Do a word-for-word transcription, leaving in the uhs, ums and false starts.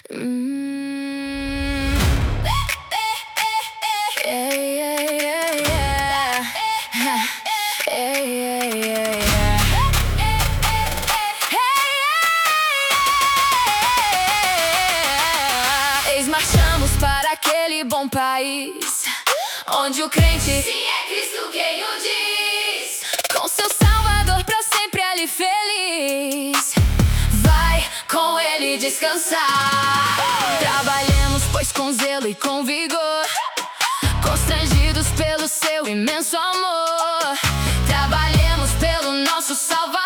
Hum. Yeah, yeah, yeah, yeah. Yeah, yeah, yeah, yeah. Eis marchamos para aquele bom país onde o crente, se é Cristo quem o diz, com seu Salvador pra sempre ali feliz, vai com ele descansar. Trabalhemos, pois, com zelo e com vigor, constrangidos pelo seu imenso amor. Trabalhemos pelo nosso Salvador.